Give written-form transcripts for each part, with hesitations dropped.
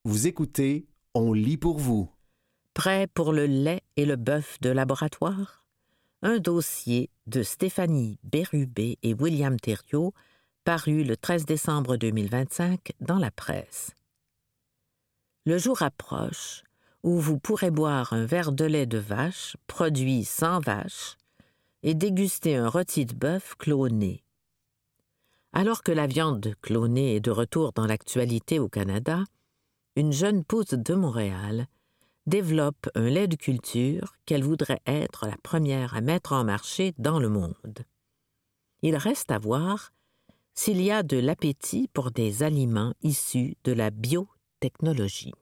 Vous écoutez, on lit pour vous. Prêt pour le lait et le bœuf de laboratoire? Un dossier de Stéphanie Bérubé et William Thériault, paru le 13 décembre 2025 dans la presse. Le jour approche où vous pourrez boire un verre de lait de vache produit sans vache et déguster un rôti de bœuf cloné. Alors que la viande clonée est de retour dans l'actualité au Canada, une jeune pousse de Montréal développe un lait de culture qu'elle voudrait être la première à mettre en marché dans le monde. Il reste à voir s'il y a de l'appétit pour des aliments issus de la biotechnologie.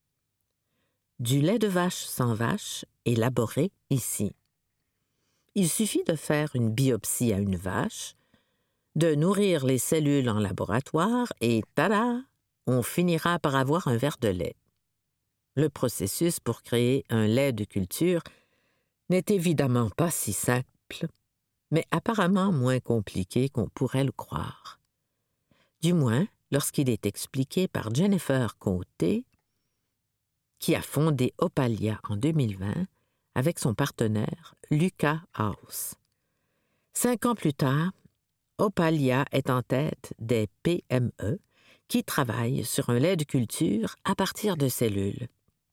Du lait de vache sans vache élaboré ici. Il suffit de faire une biopsie à une vache, de nourrir les cellules en laboratoire et tada, on finira par avoir un verre de lait. Le processus pour créer un lait de culture n'est évidemment pas si simple, mais apparemment moins compliqué qu'on pourrait le croire. Du moins, lorsqu'il est expliqué par Jennifer Côté, qui a fondé Opalia en 2020 avec son partenaire Lucas House. 5 ans plus tard, Opalia est en tête des PME qui travaillent sur un lait de culture à partir de cellules.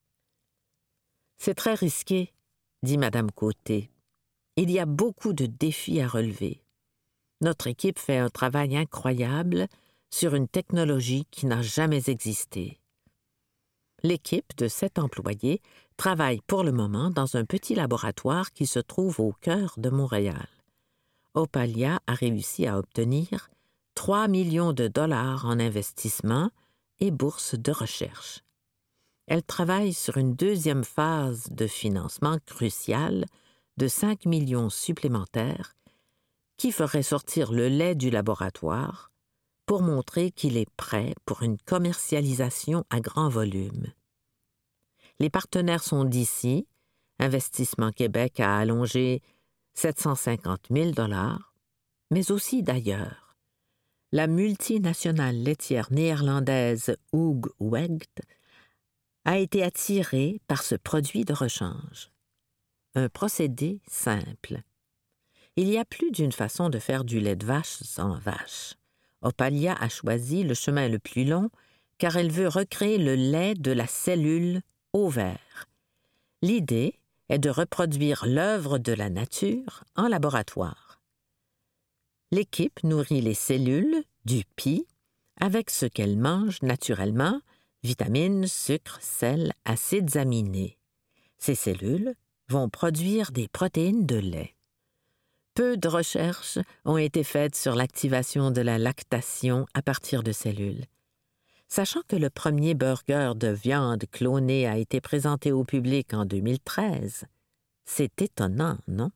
C'est très risqué, dit Madame Côté. Il y a beaucoup de défis à relever. Notre équipe fait un travail incroyable sur une technologie qui n'a jamais existé. L'équipe de 7 employés travaille pour le moment dans un petit laboratoire qui se trouve au cœur de Montréal. Opalia a réussi à obtenir 3 millions de dollars en investissement et bourse de recherche. Elle travaille sur une deuxième phase de financement cruciale de 5 millions supplémentaires qui ferait sortir le lait du laboratoire pour montrer qu'il est prêt pour une commercialisation à grand volume. Les partenaires sont d'ici. Investissement Québec a allongé 750 000 $, mais aussi d'ailleurs. La multinationale laitière néerlandaise Hoogeweg a été attirée par ce produit de rechange. Un procédé simple. Il y a plus d'une façon de faire du lait de vache sans vache. Opalia a choisi le chemin le plus long car elle veut recréer le lait de la cellule ovaire. L'idée est de reproduire l'œuvre de la nature en laboratoire. L'équipe nourrit les cellules du pie avec ce qu'elles mangent naturellement, vitamines, sucres, sel, acides aminés. Ces cellules vont produire des protéines de lait. Peu de recherches ont été faites sur l'activation de la lactation à partir de cellules. Sachant que le premier burger de viande clonée a été présenté au public en 2013, c'est étonnant, non?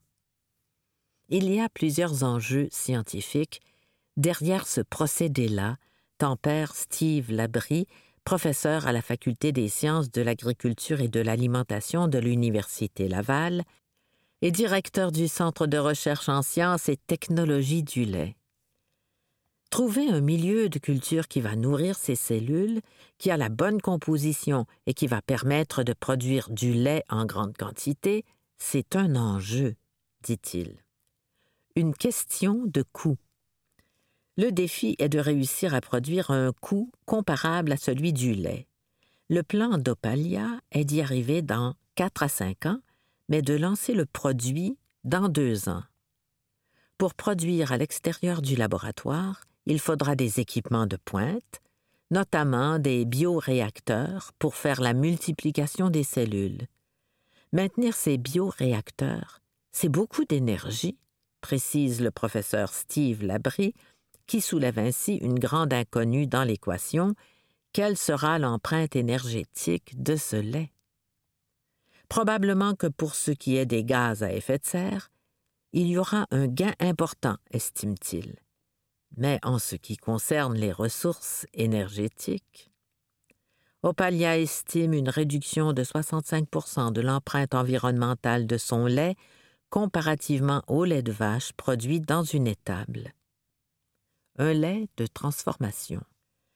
Il y a plusieurs enjeux scientifiques derrière ce procédé-là, tempère Steve Labrie, professeur à la Faculté des sciences de l'agriculture et de l'alimentation de l'Université Laval et directeur du Centre de recherche en sciences et technologies du lait. Trouver un milieu de culture qui va nourrir ces cellules, qui a la bonne composition et qui va permettre de produire du lait en grande quantité, c'est un enjeu, dit-il. Une question de coût. Le défi est de réussir à produire un coût comparable à celui du lait. Le plan d'Opalia est d'y arriver dans 4 à 5 ans, mais de lancer le produit dans 2 ans. Pour produire à l'extérieur du laboratoire, il faudra des équipements de pointe, notamment des bioréacteurs pour faire la multiplication des cellules. Maintenir ces bioréacteurs, c'est beaucoup d'énergie, précise le professeur Steve Labrie, qui soulève ainsi une grande inconnue dans l'équation. Quelle sera l'empreinte énergétique de ce lait? Probablement que pour ce qui est des gaz à effet de serre, il y aura un gain important, estime-t-il. Mais en ce qui concerne les ressources énergétiques, Opalia estime une réduction de 65 % de l'empreinte environnementale de son lait comparativement au lait de vache produit dans une étable. Un lait de transformation.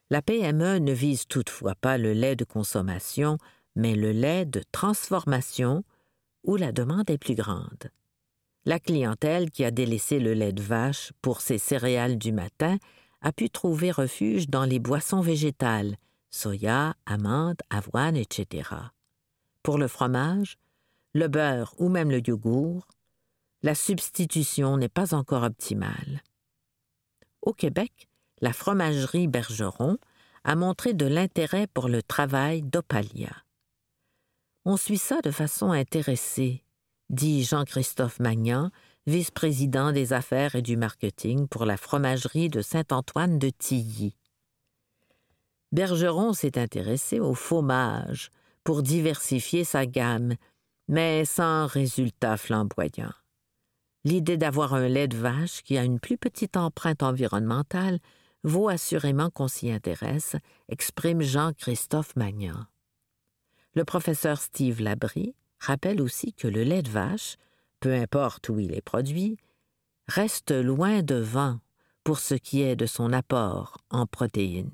La PME ne vise toutefois pas le lait de consommation, mais le lait de transformation où la demande est plus grande. La clientèle qui a délaissé le lait de vache pour ses céréales du matin a pu trouver refuge dans les boissons végétales, soya, amandes, avoine, etc. Pour le fromage, le beurre ou même le yogourt, la substitution n'est pas encore optimale. Au Québec, la fromagerie Bergeron a montré de l'intérêt pour le travail d'Opalia. On suit ça de façon intéressée, dit Jean-Christophe Magnan, vice-président des affaires et du marketing pour la fromagerie de Saint-Antoine de Tilly. Bergeron s'est intéressé au fromage pour diversifier sa gamme, mais sans résultat flamboyant. L'idée d'avoir un lait de vache qui a une plus petite empreinte environnementale vaut assurément qu'on s'y intéresse, exprime Jean-Christophe Magnan. Le professeur Steve Labrie rappelle aussi que le lait de vache, peu importe où il est produit, reste loin devant pour ce qui est de son apport en protéines.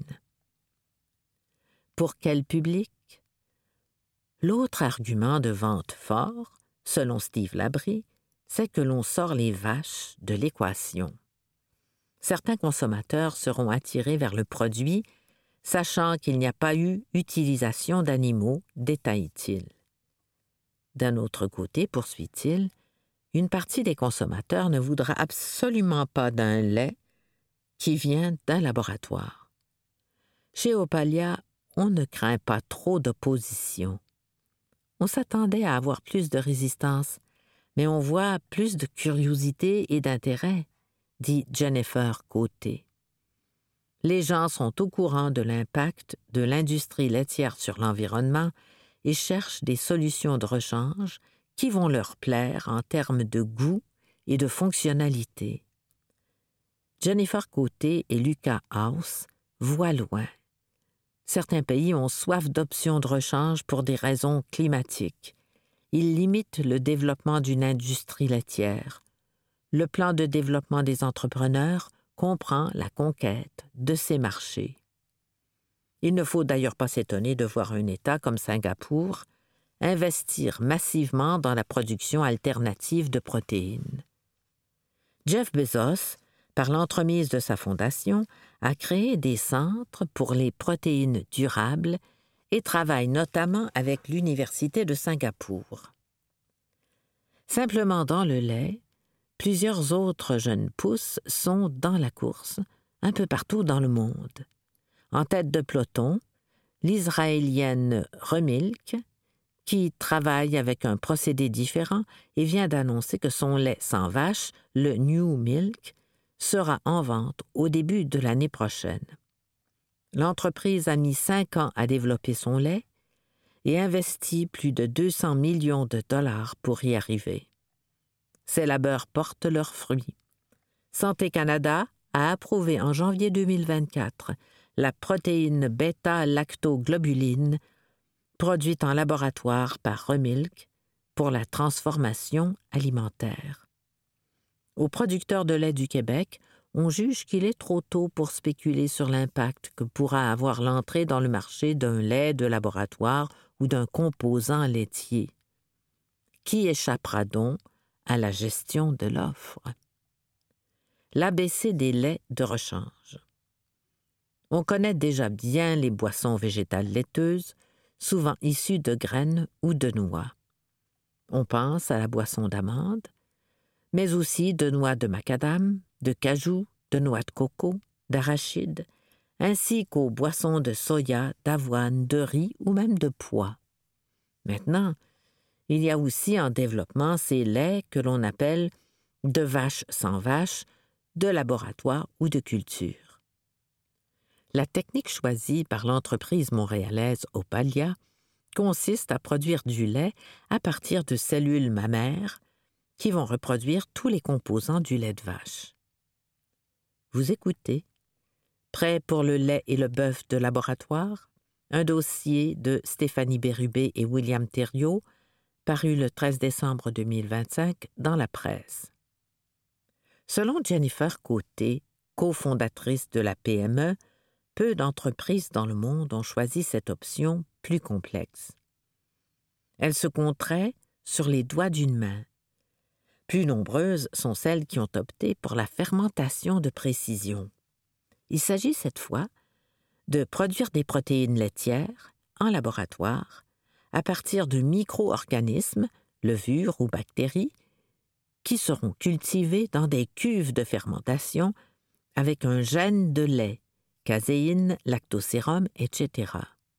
Pour quel public? L'autre argument de vente fort, selon Steve Labrie, c'est que l'on sort les vaches de l'équation. Certains consommateurs seront attirés vers le produit, sachant qu'il n'y a pas eu utilisation d'animaux, détaille-t-il. D'un autre côté, poursuit-il, une partie des consommateurs ne voudra absolument pas d'un lait qui vient d'un laboratoire. Chez Opalia, on ne craint pas trop d'opposition. On s'attendait à avoir plus de résistance, mais on voit plus de curiosité et d'intérêt, dit Jennifer Côté. Les gens sont au courant de l'impact de l'industrie laitière sur l'environnement et cherchent des solutions de rechange qui vont leur plaire en termes de goût et de fonctionnalité. Jennifer Côté et Lucas House voient loin. Certains pays ont soif d'options de rechange pour des raisons climatiques. Ils limitent le développement d'une industrie laitière. Le plan de développement des entrepreneurs comprend la conquête de ces marchés. Il ne faut d'ailleurs pas s'étonner de voir un État comme Singapour investir massivement dans la production alternative de protéines. Jeff Bezos, par l'entremise de sa fondation, a créé des centres pour les protéines durables et travaille notamment avec l'Université de Singapour. Simplement dans le lait, plusieurs autres jeunes pousses sont dans la course, un peu partout dans le monde. En tête de peloton, l'Israélienne Remilk, qui travaille avec un procédé différent et vient d'annoncer que son lait sans vache, le New Milk, sera en vente au début de l'année prochaine. L'entreprise a mis 5 ans à développer son lait et investit plus de 200 millions de dollars pour y arriver. Ces labeurs portent leurs fruits. Santé Canada a approuvé en janvier 2024 la protéine bêta-lactoglobuline produite en laboratoire par Remilk pour la transformation alimentaire. Aux producteurs de lait du Québec, on juge qu'il est trop tôt pour spéculer sur l'impact que pourra avoir l'entrée dans le marché d'un lait de laboratoire ou d'un composant laitier. Qui échappera donc à la gestion de l'offre? L'ABC des laits de rechange. On connaît déjà bien les boissons végétales laiteuses, souvent issues de graines ou de noix. On pense à la boisson d'amande, mais aussi de noix de macadam, de cajou, de noix de coco, d'arachide, ainsi qu'aux boissons de soya, d'avoine, de riz ou même de pois. Maintenant, il y a aussi en développement ces laits que l'on appelle de vache sans vache, de laboratoire ou de culture. La technique choisie par l'entreprise montréalaise Opalia consiste à produire du lait à partir de cellules mammaires qui vont reproduire tous les composants du lait de vache. Vous écoutez Prêt pour le lait et le bœuf de laboratoire, un dossier de Stéphanie Bérubé et William Thériault, paru le 13 décembre 2025 dans la presse. Selon Jennifer Côté, cofondatrice de la PME, peu d'entreprises dans le monde ont choisi cette option plus complexe. Elle se compterait sur les doigts d'une main. Plus nombreuses sont celles qui ont opté pour la fermentation de précision. Il s'agit cette fois de produire des protéines laitières en laboratoire à partir de micro-organismes, levures ou bactéries, qui seront cultivés dans des cuves de fermentation avec un gène de lait, caséine, lactosérum, etc.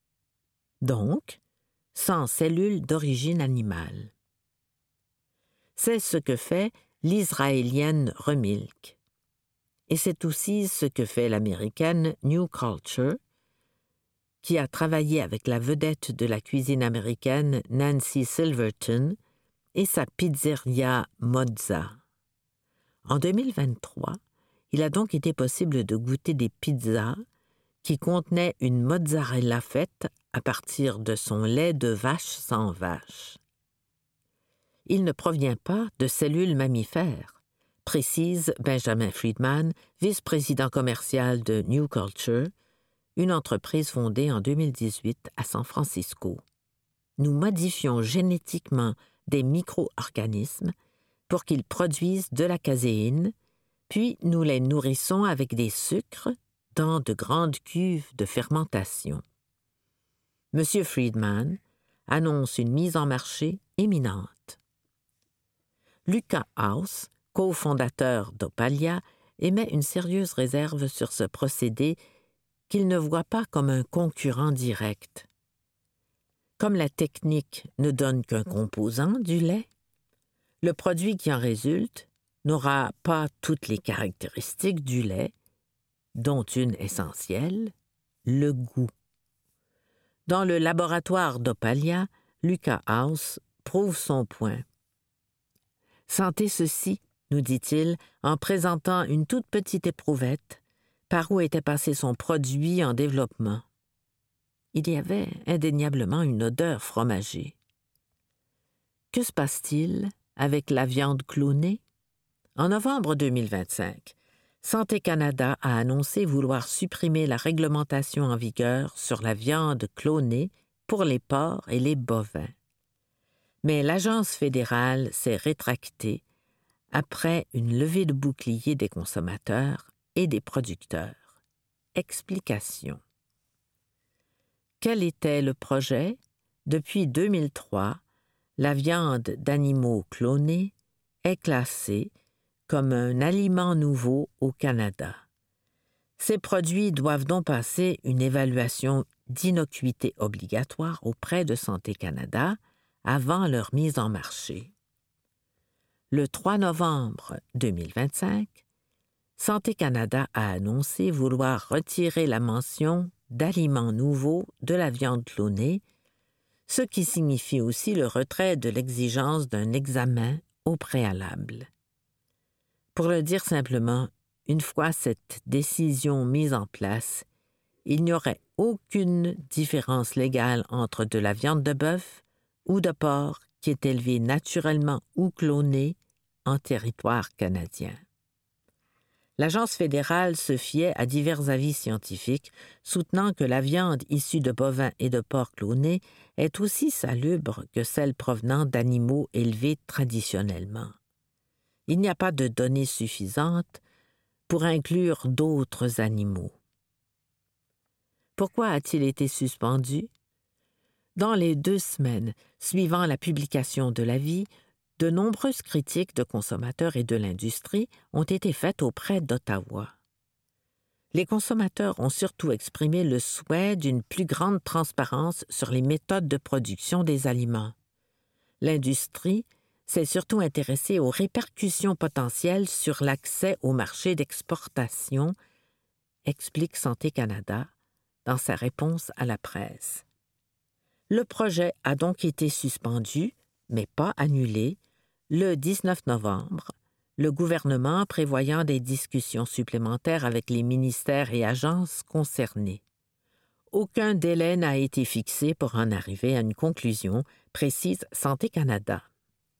Donc, sans cellules d'origine animale. C'est ce que fait l'israélienne Remilk. Et c'est aussi ce que fait l'américaine New Culture, qui a travaillé avec la vedette de la cuisine américaine Nancy Silverton et sa pizzeria Mozza. En 2023, il a donc été possible de goûter des pizzas qui contenaient une mozzarella faite à partir de son lait de vache sans vache. Il ne provient pas de cellules mammifères, précise Benjamin Friedman, vice-président commercial de New Culture, une entreprise fondée en 2018 à San Francisco. Nous modifions génétiquement des micro-organismes pour qu'ils produisent de la caséine, puis nous les nourrissons avec des sucres dans de grandes cuves de fermentation. M. Friedman annonce une mise en marché imminente. Luca Hauss, cofondateur d'Opalia, émet une sérieuse réserve sur ce procédé qu'il ne voit pas comme un concurrent direct. Comme la technique ne donne qu'un composant du lait, le produit qui en résulte n'aura pas toutes les caractéristiques du lait, dont une essentielle, le goût. Dans le laboratoire d'Opalia, Luca Hauss prouve son point. « Sentez ceci, nous dit-il, en présentant une toute petite éprouvette par où était passé son produit en développement. Il y avait indéniablement une odeur fromagée. Que se passe-t-il avec la viande clonée? En novembre 2025, Santé Canada a annoncé vouloir supprimer la réglementation en vigueur sur la viande clonée pour les porcs et les bovins. Mais l'Agence fédérale s'est rétractée après une levée de bouclier des consommateurs et des producteurs. Explication. Quel était le projet? Depuis 2003, la viande d'animaux clonés est classée comme un aliment nouveau au Canada. Ces produits doivent donc passer une évaluation d'innocuité obligatoire auprès de Santé Canada avant leur mise en marché. Le 3 novembre 2025, Santé Canada a annoncé vouloir retirer la mention d'aliments nouveaux de la viande clonée, ce qui signifie aussi le retrait de l'exigence d'un examen au préalable. Pour le dire simplement, une fois cette décision mise en place, il n'y aurait aucune différence légale entre de la viande de bœuf ou de porc qui est élevée naturellement ou clonée en territoire canadien. L'Agence fédérale se fiait à divers avis scientifiques soutenant que la viande issue de bovins et de porcs clonés est aussi salubre que celle provenant d'animaux élevés traditionnellement. Il n'y a pas de données suffisantes pour inclure d'autres animaux. Pourquoi a-t-il été suspendu? Dans les 2 semaines suivant la publication de l'avis, de nombreuses critiques de consommateurs et de l'industrie ont été faites auprès d'Ottawa. Les consommateurs ont surtout exprimé le souhait d'une plus grande transparence sur les méthodes de production des aliments. L'industrie s'est surtout intéressée aux répercussions potentielles sur l'accès au marché d'exportation, explique Santé Canada dans sa réponse à la presse. Le projet a donc été suspendu, mais pas annulé, le 19 novembre, le gouvernement prévoyant des discussions supplémentaires avec les ministères et agences concernés. Aucun délai n'a été fixé pour en arriver à une conclusion, précise Santé Canada.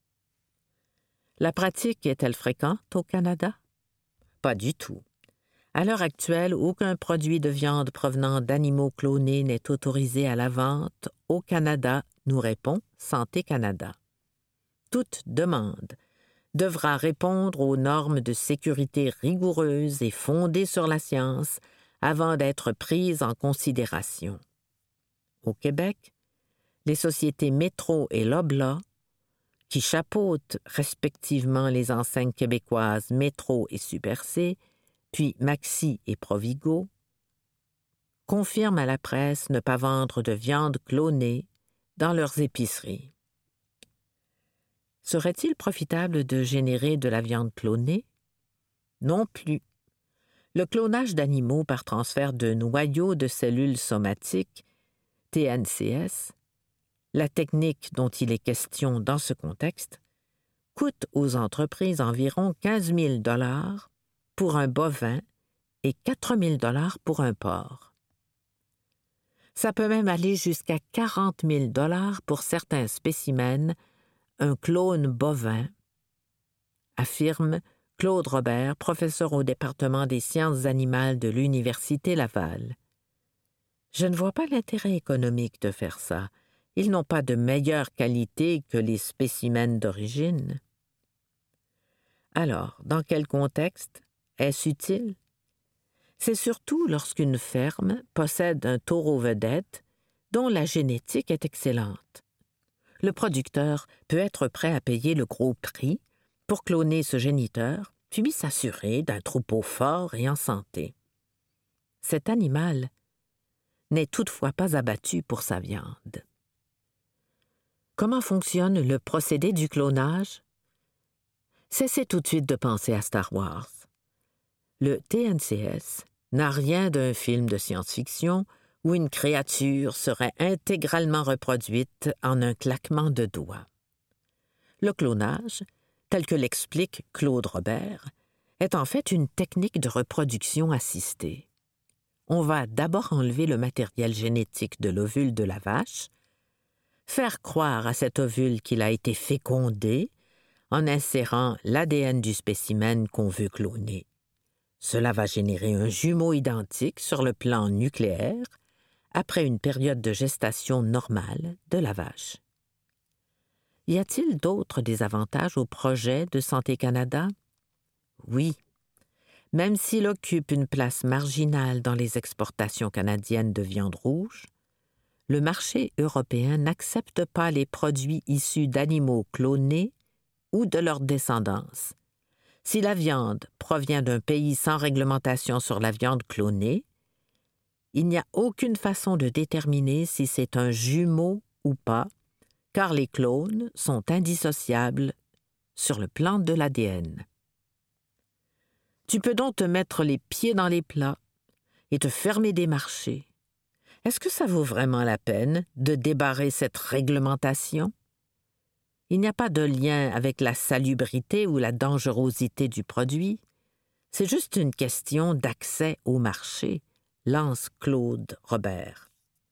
La pratique est-elle fréquente au Canada? Pas du tout. À l'heure actuelle, aucun produit de viande provenant d'animaux clonés n'est autorisé à la vente au Canada, nous répond Santé Canada. Toute demande devra répondre aux normes de sécurité rigoureuses et fondées sur la science avant d'être prise en considération. Au Québec, les sociétés Métro et Loblaw, qui chapeautent respectivement les enseignes québécoises Métro et Super C, puis Maxi et Provigo, confirment à la presse ne pas vendre de viande clonée dans leurs épiceries. Serait-il profitable de générer de la viande clonée? Non plus. Le clonage d'animaux par transfert de noyaux de cellules somatiques, TNCS, la technique dont il est question dans ce contexte, coûte aux entreprises environ 15 000 $ pour un bovin et 4 000 $ pour un porc. Ça peut même aller jusqu'à 40 000 $ pour certains spécimens, un clone bovin, affirme Claude Robert, professeur au département des sciences animales de l'Université Laval. Je ne vois pas l'intérêt économique de faire ça. Ils n'ont pas de meilleure qualité que les spécimens d'origine. Alors, dans quel contexte est-ce utile? C'est surtout lorsqu'une ferme possède un taureau vedette dont la génétique est excellente. Le producteur peut être prêt à payer le gros prix pour cloner ce géniteur, puis s'assurer d'un troupeau fort et en santé. Cet animal n'est toutefois pas abattu pour sa viande. Comment fonctionne le procédé du clonage? Cessez tout de suite de penser à Star Wars. Le TNCS n'a rien d'un film de science-fiction où une créature serait intégralement reproduite en un claquement de doigts. Le clonage, tel que l'explique Claude Robert, est en fait une technique de reproduction assistée. On va d'abord enlever le matériel génétique de l'ovule de la vache, faire croire à cet ovule qu'il a été fécondé en insérant l'ADN du spécimen qu'on veut cloner. Cela va générer un jumeau identique sur le plan nucléaire après une période de gestation normale de la vache. Y a-t-il d'autres désavantages au projet de Santé Canada? Oui. Même s'il occupe une place marginale dans les exportations canadiennes de viande rouge, le marché européen n'accepte pas les produits issus d'animaux clonés ou de leur descendance. Si la viande provient d'un pays sans réglementation sur la viande clonée, il n'y a aucune façon de déterminer si c'est un jumeau ou pas, car les clones sont indissociables sur le plan de l'ADN. Tu peux donc te mettre les pieds dans les plats et te fermer des marchés. Est-ce que ça vaut vraiment la peine de débarrer cette réglementation? Il n'y a pas de lien avec la salubrité ou la dangerosité du produit. C'est juste une question d'accès au marché, lance Claude Robert.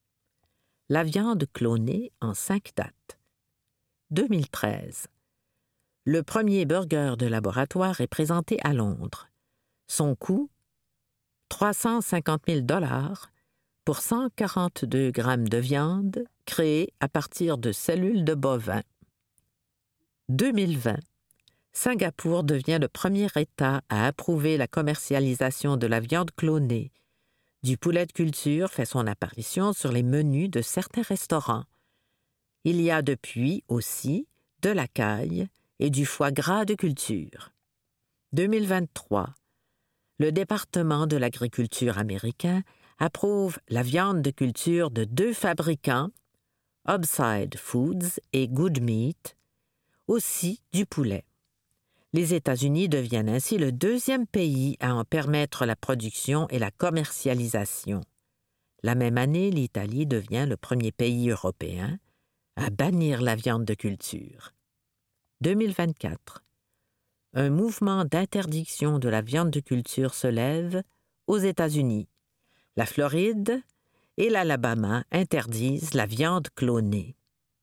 La viande clonée en 5 dates. 2013. Le premier burger de laboratoire est présenté à Londres. Son coût, 350 000 $ pour 142 grammes de viande créée à partir de cellules de bovins. 2020. Singapour devient le premier État à approuver la commercialisation de la viande clonée. Du poulet de culture fait son apparition sur les menus de certains restaurants. Il y a depuis aussi de la caille et du foie gras de culture. 2023. Le département de l'agriculture américain approuve la viande de culture de 2 fabricants, Upside Foods et Good Meat, aussi du poulet. Les États-Unis deviennent ainsi le 2e pays à en permettre la production et la commercialisation. La même année, l'Italie devient le premier pays européen à bannir la viande de culture. 2024. Un mouvement d'interdiction de la viande de culture se lève aux États-Unis. La Floride et l'Alabama interdisent la viande clonée.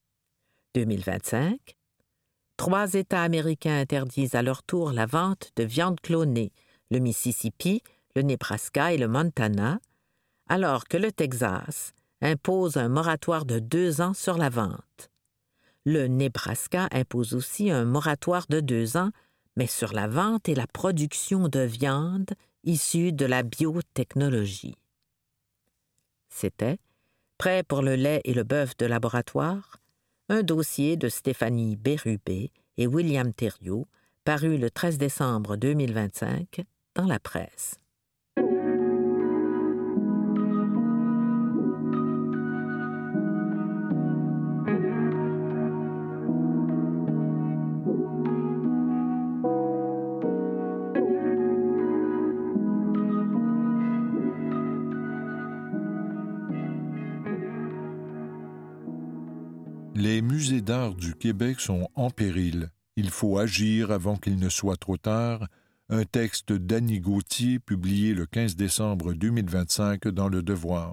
2025. 3 États américains interdisent à leur tour la vente de viande clonée, le Mississippi, le Nebraska et le Montana, alors que le Texas impose un moratoire de 2 ans sur la vente. Le Nebraska impose aussi un moratoire de 2 ans, mais sur la vente et la production de viande issue de la biotechnologie. C'était, Prêt pour le lait et le bœuf de laboratoire, un dossier de Stéphanie Bérubé et William Thériault, paru le 13 décembre 2025 dans la presse. Les musées d'art du Québec sont en péril. Il faut agir avant qu'il ne soit trop tard. Un texte d'Annie Gauthier publié le 15 décembre 2025 dans Le Devoir.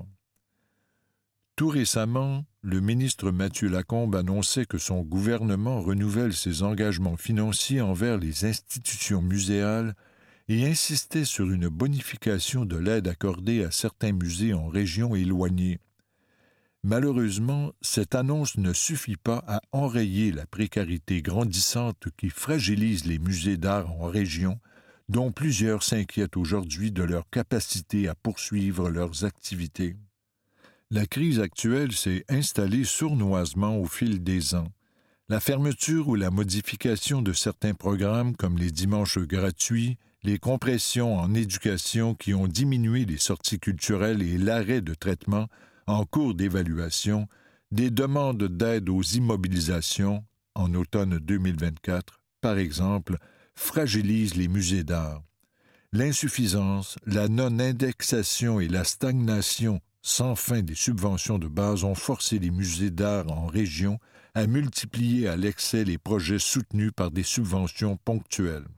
Tout récemment, le ministre Mathieu Lacombe annonçait que son gouvernement renouvelle ses engagements financiers envers les institutions muséales et insistait sur une bonification de l'aide accordée à certains musées en régions éloignées. Malheureusement, cette annonce ne suffit pas à enrayer la précarité grandissante qui fragilise les musées d'art en région, dont plusieurs s'inquiètent aujourd'hui de leur capacité à poursuivre leurs activités. La crise actuelle s'est installée sournoisement au fil des ans. La fermeture ou la modification de certains programmes comme les dimanches gratuits, les compressions en éducation qui ont diminué les sorties culturelles et l'arrêt de traitement en cours d'évaluation, des demandes d'aide aux immobilisations, en automne 2024, par exemple, fragilisent les musées d'art. L'insuffisance, la non-indexation et la stagnation sans fin des subventions de base ont forcé les musées d'art en région à multiplier à l'excès les projets soutenus par des subventions ponctuelles.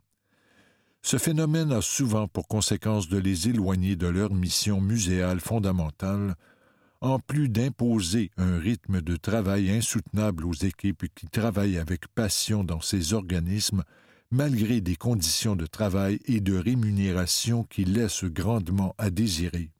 Ce phénomène a souvent pour conséquence de les éloigner de leur mission muséale fondamentale, en plus d'imposer un rythme de travail insoutenable aux équipes qui travaillent avec passion dans ces organismes, malgré des conditions de travail et de rémunération qui laissent grandement à désirer.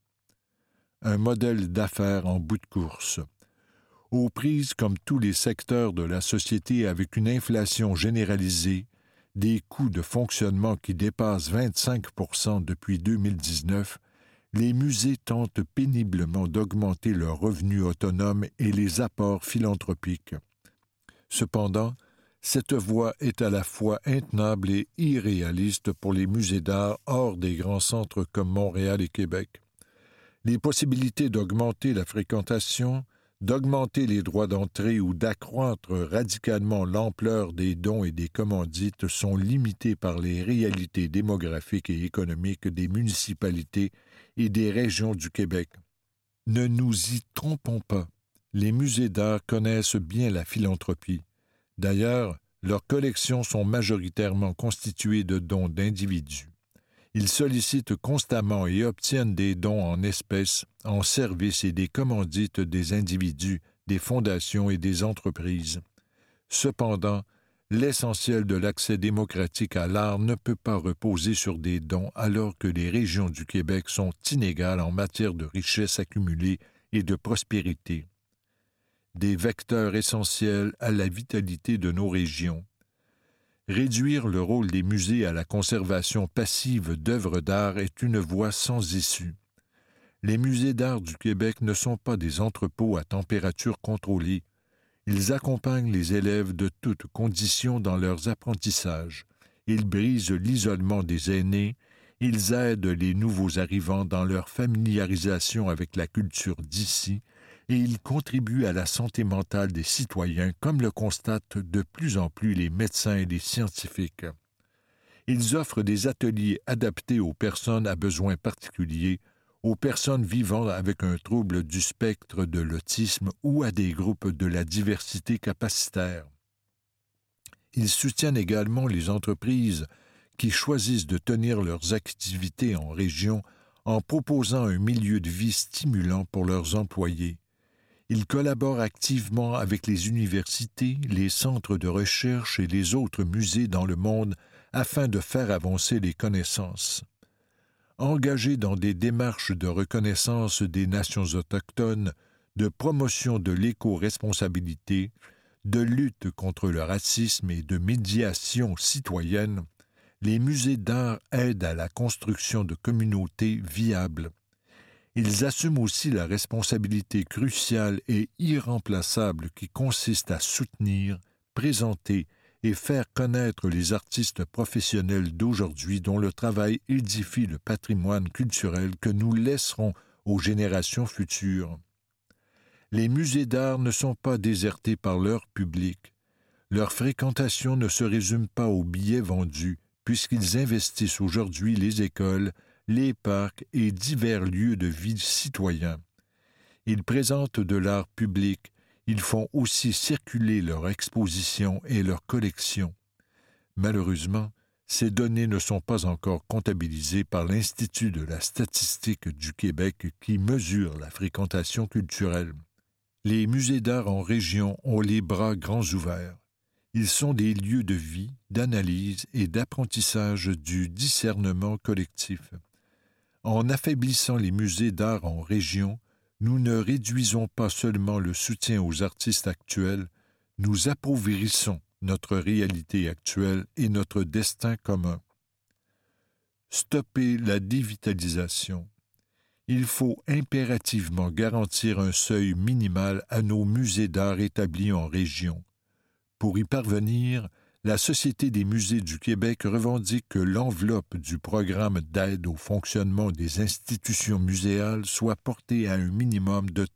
Un modèle d'affaires en bout de course. Aux prises comme tous les secteurs de la société avec une inflation généralisée, des coûts de fonctionnement qui dépassent 25% depuis 2019, les musées tentent péniblement d'augmenter leurs revenus autonomes et les apports philanthropiques. Cependant, cette voie est à la fois intenable et irréaliste pour les musées d'art hors des grands centres comme Montréal et Québec. Les possibilités d'augmenter la fréquentation, d'augmenter les droits d'entrée ou d'accroître radicalement l'ampleur des dons et des commandites sont limitées par les réalités démographiques et économiques des municipalités et des régions du Québec. Ne nous y trompons pas, les musées d'art connaissent bien la philanthropie. D'ailleurs, leurs collections sont majoritairement constituées de dons d'individus. Ils sollicitent constamment et obtiennent des dons en espèces, en services et des commandites des individus, des fondations et des entreprises. Cependant, l'essentiel de l'accès démocratique à l'art ne peut pas reposer sur des dons alors que les régions du Québec sont inégales en matière de richesse accumulée et de prospérité. Des vecteurs essentiels à la vitalité de nos régions. Réduire le rôle des musées à la conservation passive d'œuvres d'art est une voie sans issue. Les musées d'art du Québec ne sont pas des entrepôts à température contrôlée. Ils accompagnent les élèves de toutes conditions dans leurs apprentissages. Ils brisent l'isolement des aînés. Ils aident les nouveaux arrivants dans leur familiarisation avec la culture d'ici et ils contribuent à la santé mentale des citoyens, comme le constatent de plus en plus les médecins et les scientifiques. Ils offrent des ateliers adaptés aux personnes à besoins particuliers, aux personnes vivant avec un trouble du spectre de l'autisme ou à des groupes de la diversité capacitaire. Ils soutiennent également les entreprises qui choisissent de tenir leurs activités en région en proposant un milieu de vie stimulant pour leurs employés. Ils collaborent activement avec les universités, les centres de recherche et les autres musées dans le monde afin de faire avancer les connaissances. engagés dans des démarches de reconnaissance des nations autochtones, de promotion de l'éco-responsabilité, de lutte contre le racisme et de médiation citoyenne, les musées d'art aident à la construction de communautés viables. Ils assument aussi la responsabilité cruciale et irremplaçable qui consiste à soutenir, présenter et faire connaître les artistes professionnels d'aujourd'hui dont le travail édifie le patrimoine culturel que nous laisserons aux générations futures. Les musées d'art ne sont pas désertés par leur public. Leur fréquentation ne se résume pas aux billets vendus, puisqu'ils investissent aujourd'hui les écoles, les parcs et divers lieux de vie citoyens. Ils présentent de l'art public, ils font aussi circuler leur exposition et leurs collections. Malheureusement, ces données ne sont pas encore comptabilisées par l'Institut de la statistique du Québec qui mesure la fréquentation culturelle. Les musées d'art en région ont les bras grands ouverts. Ils sont des lieux de vie, d'analyse et d'apprentissage du discernement collectif. En affaiblissant les musées d'art en région, nous ne réduisons pas seulement le soutien aux artistes actuels, nous appauvrissons notre réalité actuelle et notre destin commun. Stopper la dévitalisation. Il faut impérativement garantir un seuil minimal à nos musées d'art établis en région. Pour y parvenir, la Société des musées du Québec revendique que l'enveloppe du programme d'aide au fonctionnement des institutions muséales soit portée à un minimum de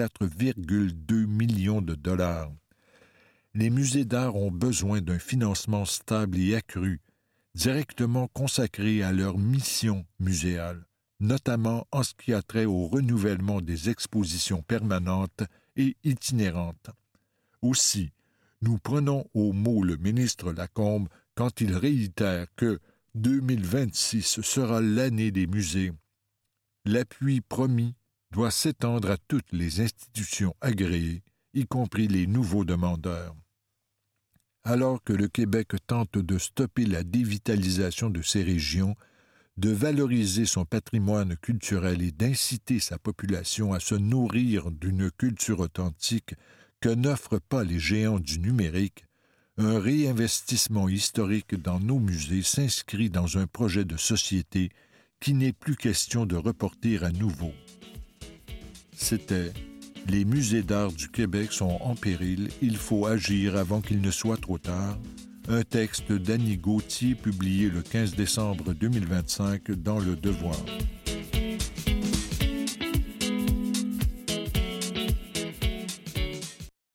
34,2 millions de dollars. Les musées d'art ont besoin d'un financement stable et accru, directement consacré à leur mission muséale, notamment en ce qui a trait au renouvellement des expositions permanentes et itinérantes. Aussi, nous prenons au mot le ministre Lacombe quand il réitère que 2026 sera l'année des musées. L'appui promis doit s'étendre à toutes les institutions agréées, y compris les nouveaux demandeurs. Alors que le Québec tente de stopper la dévitalisation de ces régions, de valoriser son patrimoine culturel et d'inciter sa population à se nourrir d'une culture authentique que n'offrent pas les géants du numérique, un réinvestissement historique dans nos musées s'inscrit dans un projet de société qui n'est plus question de reporter à nouveau. C'était « Les musées d'art du Québec sont en péril, il faut agir avant qu'il ne soit trop tard », un texte d'Annie Gauthier publié le 15 décembre 2025 dans Le Devoir.